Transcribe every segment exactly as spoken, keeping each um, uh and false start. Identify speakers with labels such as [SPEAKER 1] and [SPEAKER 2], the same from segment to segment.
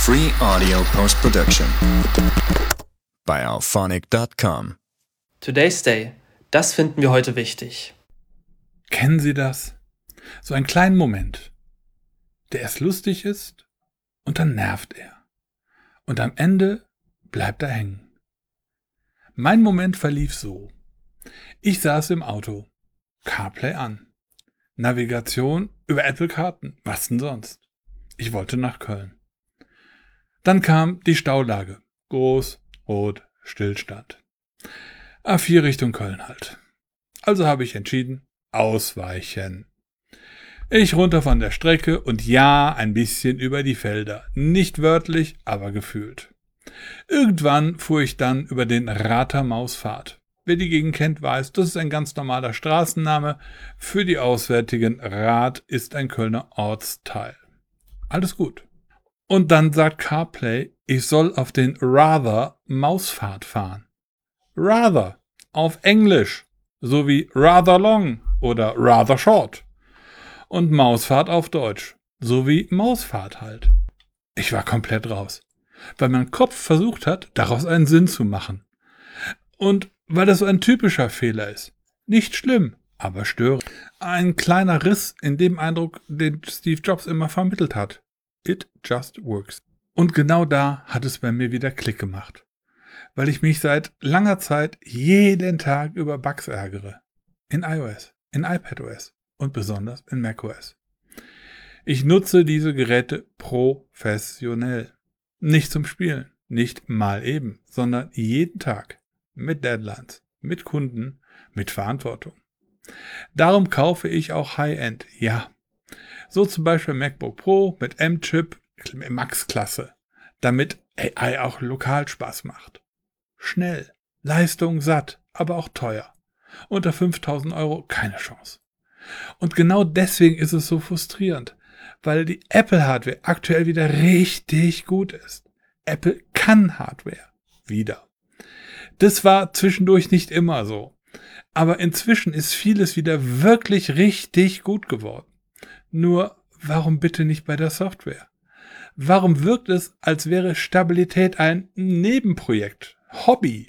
[SPEAKER 1] Free audio post-production by alphonic dot com.
[SPEAKER 2] Today's Day. Das finden wir heute wichtig.
[SPEAKER 3] Kennen Sie das? So einen kleinen Moment, der erst lustig ist und dann nervt er. Und am Ende bleibt er hängen. Mein Moment verlief so. Ich saß im Auto, CarPlay an, Navigation über Apple-Karten, was denn sonst? Ich wollte nach Köln. Dann kam die Staulage, groß, rot, Stillstand. A vier Richtung Köln halt. Also habe ich entschieden, ausweichen. Ich runter von der Strecke und ja, ein bisschen über die Felder. Nicht wörtlich, aber gefühlt. Irgendwann fuhr ich dann über den Rather Mausfahrt. Wer die Gegend kennt, weiß, das ist ein ganz normaler Straßenname. Für die Auswärtigen, Rath ist ein Kölner Ortsteil. Alles gut. Und dann sagt CarPlay, ich soll auf den Rather Mausfahrt fahren. Rather auf Englisch, so wie rather long oder rather short. Und Mausfahrt auf Deutsch, so wie Mausfahrt halt. Ich war komplett raus, weil mein Kopf versucht hat, daraus einen Sinn zu machen. Und weil das so ein typischer Fehler ist. Nicht schlimm, aber störend. Ein kleiner Riss in dem Eindruck, den Steve Jobs immer vermittelt hat. It just works. Und genau da hat es bei mir wieder Klick gemacht. Weil ich mich seit langer Zeit jeden Tag über Bugs ärgere. In iOS, in iPadOS und besonders in macOS. Ich nutze diese Geräte professionell. Nicht zum Spielen, nicht mal eben, sondern jeden Tag. Mit Deadlines, mit Kunden, mit Verantwortung. Darum kaufe ich auch High-End, ja. So zum Beispiel MacBook Pro mit M-Chip, Max-Klasse, damit A I auch lokal Spaß macht. Schnell, Leistung satt, aber auch teuer. Unter fünftausend Euro keine Chance. Und genau deswegen ist es so frustrierend, weil die Apple-Hardware aktuell wieder richtig gut ist. Apple kann Hardware. Wieder. Das war zwischendurch nicht immer so. Aber inzwischen ist vieles wieder wirklich richtig gut geworden. Nur, warum bitte nicht bei der Software? Warum wirkt es, als wäre Stabilität ein Nebenprojekt, Hobby?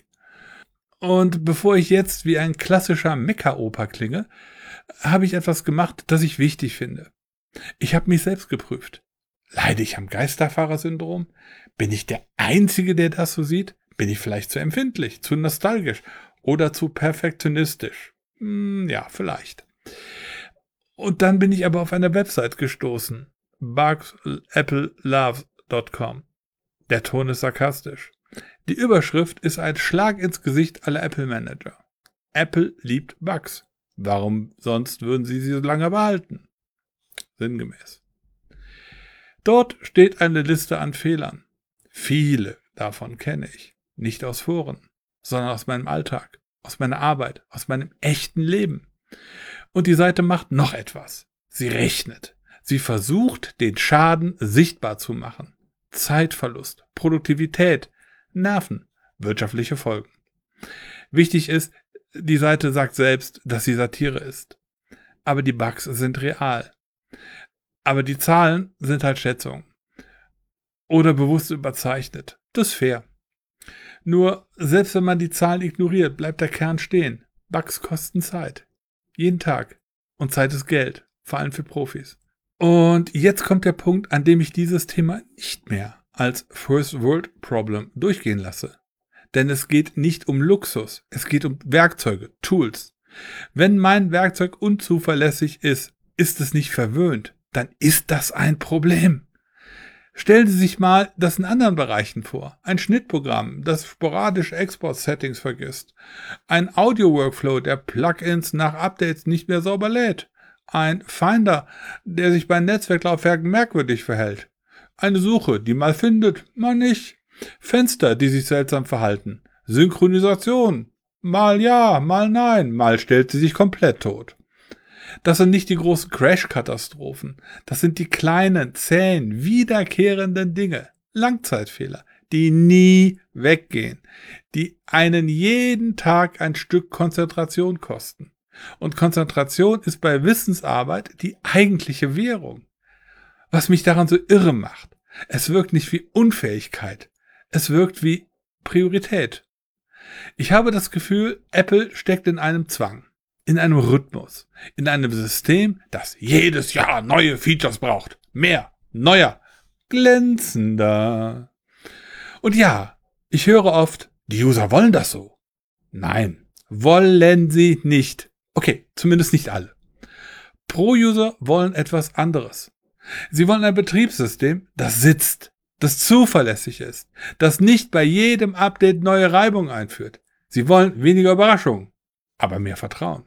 [SPEAKER 3] Und bevor ich jetzt wie ein klassischer Mecker-Opa klinge, habe ich etwas gemacht, das ich wichtig finde. Ich habe mich selbst geprüft. Leide ich am Geisterfahrer-Syndrom? Bin ich der Einzige, der das so sieht? Bin ich vielleicht zu empfindlich, zu nostalgisch oder zu perfektionistisch? Hm, ja, vielleicht. Und dann bin ich aber auf eine Website gestoßen. bugs apple love dot com. Der Ton ist sarkastisch. Die Überschrift ist ein Schlag ins Gesicht aller Apple-Manager. Apple liebt Bugs. Warum sonst würden sie sie so lange behalten? Sinngemäß. Dort steht eine Liste an Fehlern. Viele davon kenne ich. Nicht aus Foren, sondern aus meinem Alltag, aus meiner Arbeit, aus meinem echten Leben. Und die Seite macht noch etwas. Sie rechnet. Sie versucht, den Schaden sichtbar zu machen. Zeitverlust, Produktivität, Nerven, wirtschaftliche Folgen. Wichtig ist, die Seite sagt selbst, dass sie Satire ist. Aber die Bugs sind real. Aber die Zahlen sind halt Schätzungen. Oder bewusst überzeichnet. Das ist fair. Nur, selbst wenn man die Zahlen ignoriert, bleibt der Kern stehen. Bugs kosten Zeit. Jeden Tag. Und Zeit ist Geld. Vor allem für Profis. Und jetzt kommt der Punkt, an dem ich dieses Thema nicht mehr als First World Problem durchgehen lasse. Denn es geht nicht um Luxus. Es geht um Werkzeuge, Tools. Wenn mein Werkzeug unzuverlässig ist, ist es nicht verwöhnt, dann ist das ein Problem. Stellen Sie sich mal das in anderen Bereichen vor. Ein Schnittprogramm, das sporadisch Export-Settings vergisst. Ein Audio-Workflow, der Plugins nach Updates nicht mehr sauber lädt. Ein Finder, der sich bei Netzwerklaufwerken merkwürdig verhält. Eine Suche, die mal findet, mal nicht. Fenster, die sich seltsam verhalten. Synchronisation. Mal ja, mal nein, mal stellt sie sich komplett tot. Das sind nicht die großen Crash-Katastrophen. Das sind die kleinen, zähen, wiederkehrenden Dinge. Langzeitfehler, die nie weggehen. Die einen jeden Tag ein Stück Konzentration kosten. Und Konzentration ist bei Wissensarbeit die eigentliche Währung. Was mich daran so irre macht. Es wirkt nicht wie Unfähigkeit. Es wirkt wie Priorität. Ich habe das Gefühl, Apple steckt in einem Zwang, in einem Rhythmus, in einem System, das jedes Jahr neue Features braucht. Mehr, neuer, glänzender. Und ja, ich höre oft, die User wollen das so. Nein, wollen sie nicht. Okay, zumindest nicht alle. Pro-User wollen etwas anderes. Sie wollen ein Betriebssystem, das sitzt, das zuverlässig ist, das nicht bei jedem Update neue Reibung einführt. Sie wollen weniger Überraschungen, aber mehr Vertrauen.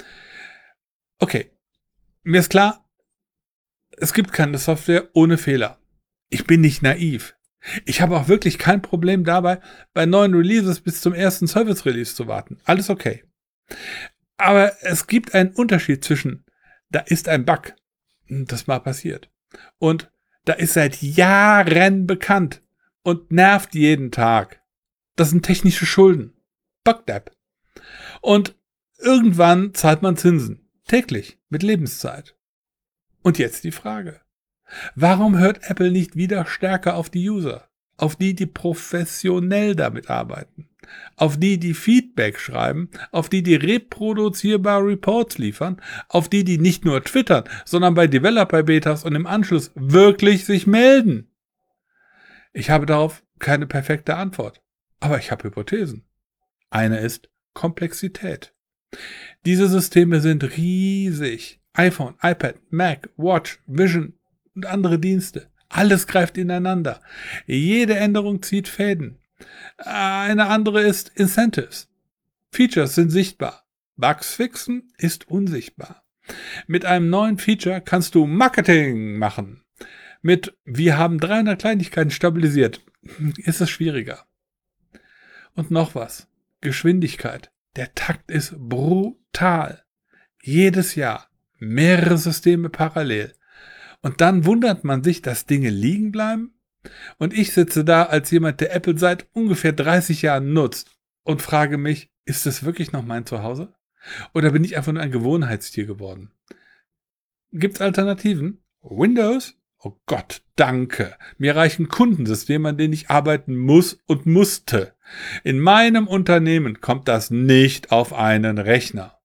[SPEAKER 3] Okay, mir ist klar, es gibt keine Software ohne Fehler. Ich bin nicht naiv. Ich habe auch wirklich kein Problem dabei, bei neuen Releases bis zum ersten Service-Release zu warten. Alles okay. Aber es gibt einen Unterschied zwischen, da ist ein Bug, das mal passiert, und da ist seit Jahren bekannt und nervt jeden Tag. Das sind technische Schulden. Bugdap. Und irgendwann zahlt man Zinsen. Täglich. Mit Lebenszeit. Und jetzt die Frage. Warum hört Apple nicht wieder stärker auf die User? Auf die, die professionell damit arbeiten? Auf die, die Feedback schreiben? Auf die, die reproduzierbare Reports liefern? Auf die, die nicht nur twittern, sondern bei Developer-Betas und im Anschluss wirklich sich melden? Ich habe darauf keine perfekte Antwort. Aber ich habe Hypothesen. Eine ist Komplexität. Diese Systeme sind riesig. iPhone, iPad, Mac, Watch, Vision und andere Dienste. Alles greift ineinander. Jede Änderung zieht Fäden. Eine andere ist Incentives. Features sind sichtbar. Bugs fixen ist unsichtbar. Mit einem neuen Feature kannst du Marketing machen. Mit wir haben dreihundert Kleinigkeiten stabilisiert ist es schwieriger. Und noch was. Geschwindigkeit. Der Takt ist brutal. Jedes Jahr mehrere Systeme parallel. Und dann wundert man sich, dass Dinge liegen bleiben. Und ich sitze da als jemand, der Apple seit ungefähr dreißig Jahren nutzt und frage mich, ist das wirklich noch mein Zuhause? Oder bin ich einfach nur ein Gewohnheitstier geworden? Gibt's Alternativen? Windows? Oh Gott, danke. Mir reichen Kundensysteme, an denen ich arbeiten muss und musste. In meinem Unternehmen kommt das nicht auf einen Rechner.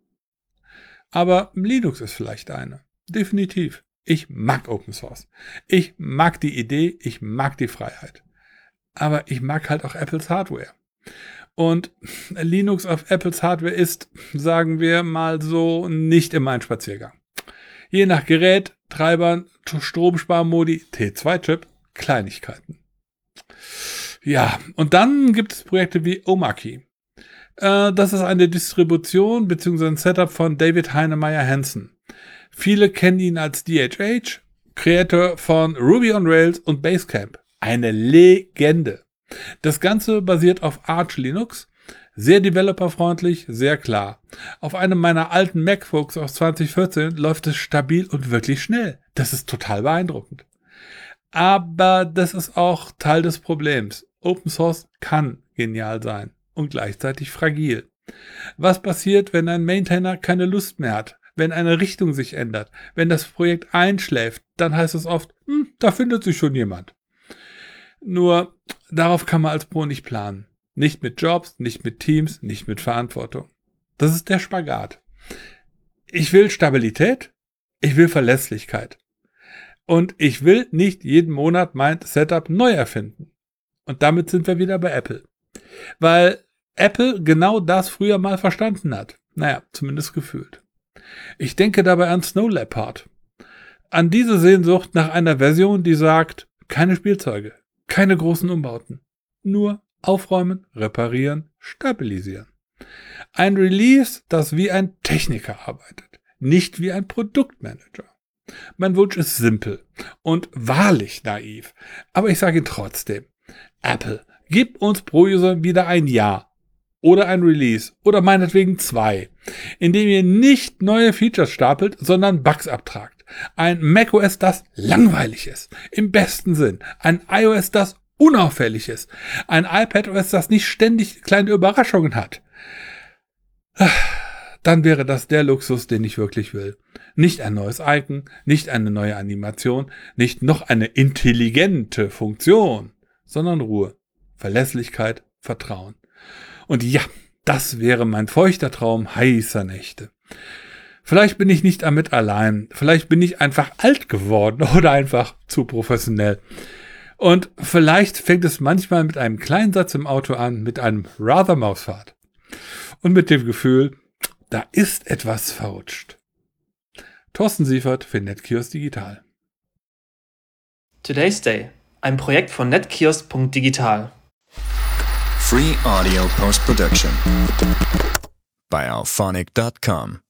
[SPEAKER 3] Aber Linux ist vielleicht eine. Definitiv. Ich mag Open Source. Ich mag die Idee, ich mag die Freiheit. Aber ich mag halt auch Apples Hardware. Und Linux auf Apples Hardware ist, sagen wir mal so, nicht immer ein Spaziergang. Je nach Gerät, Treibern, Stromsparmodi, T zwei Chip, Kleinigkeiten. Ja, und dann gibt es Projekte wie Omaki. Äh, das ist eine Distribution bzw. ein Setup von David Heinemeier Hansson. Viele kennen ihn als D H H, Creator von Ruby on Rails und Basecamp. Eine Legende. Das Ganze basiert auf Arch Linux. Sehr developerfreundlich, sehr klar. Auf einem meiner alten MacBooks aus zwanzig vierzehn läuft es stabil und wirklich schnell. Das ist total beeindruckend. Aber das ist auch Teil des Problems. Open Source kann genial sein und gleichzeitig fragil. Was passiert, wenn ein Maintainer keine Lust mehr hat? Wenn eine Richtung sich ändert, wenn das Projekt einschläft, dann heißt es oft, hm, da findet sich schon jemand. Nur, darauf kann man als Pro nicht planen. Nicht mit Jobs, nicht mit Teams, nicht mit Verantwortung. Das ist der Spagat. Ich will Stabilität, ich will Verlässlichkeit. Und ich will nicht jeden Monat mein Setup neu erfinden. Und damit sind wir wieder bei Apple. Weil Apple genau das früher mal verstanden hat. Naja, zumindest gefühlt. Ich denke dabei an Snow Leopard. An diese Sehnsucht nach einer Version, die sagt, keine Spielzeuge, keine großen Umbauten. Nur aufräumen, reparieren, stabilisieren. Ein Release, das wie ein Techniker arbeitet, nicht wie ein Produktmanager. Mein Wunsch ist simpel und wahrlich naiv, aber ich sage ihn trotzdem. Apple, gib uns Pro-Usern wieder ein Jahr oder ein Release oder meinetwegen zwei, in dem ihr nicht neue Features stapelt, sondern Bugs abtragt. Ein macOS, das langweilig ist, im besten Sinn. Ein iOS, das unauffällig ist. Ein iPadOS, das nicht ständig kleine Überraschungen hat. dann wäre das der Luxus, den ich wirklich will. Nicht ein neues Icon, nicht eine neue Animation, nicht noch eine intelligente Funktion, sondern Ruhe, Verlässlichkeit, Vertrauen. Und ja, das wäre mein feuchter Traum heißer Nächte. Vielleicht bin ich nicht damit allein, vielleicht bin ich einfach alt geworden oder einfach zu professionell. Und vielleicht fängt es manchmal mit einem kleinen Satz im Auto an, mit einem Rather Mausfahrt. Und mit dem Gefühl, da ist etwas verrutscht. Thorsten Siefert für NetKiosk Digital.
[SPEAKER 2] Today's Day, ein Projekt von netkiosk punkt digital.
[SPEAKER 1] Free audio post production by alphonic dot com.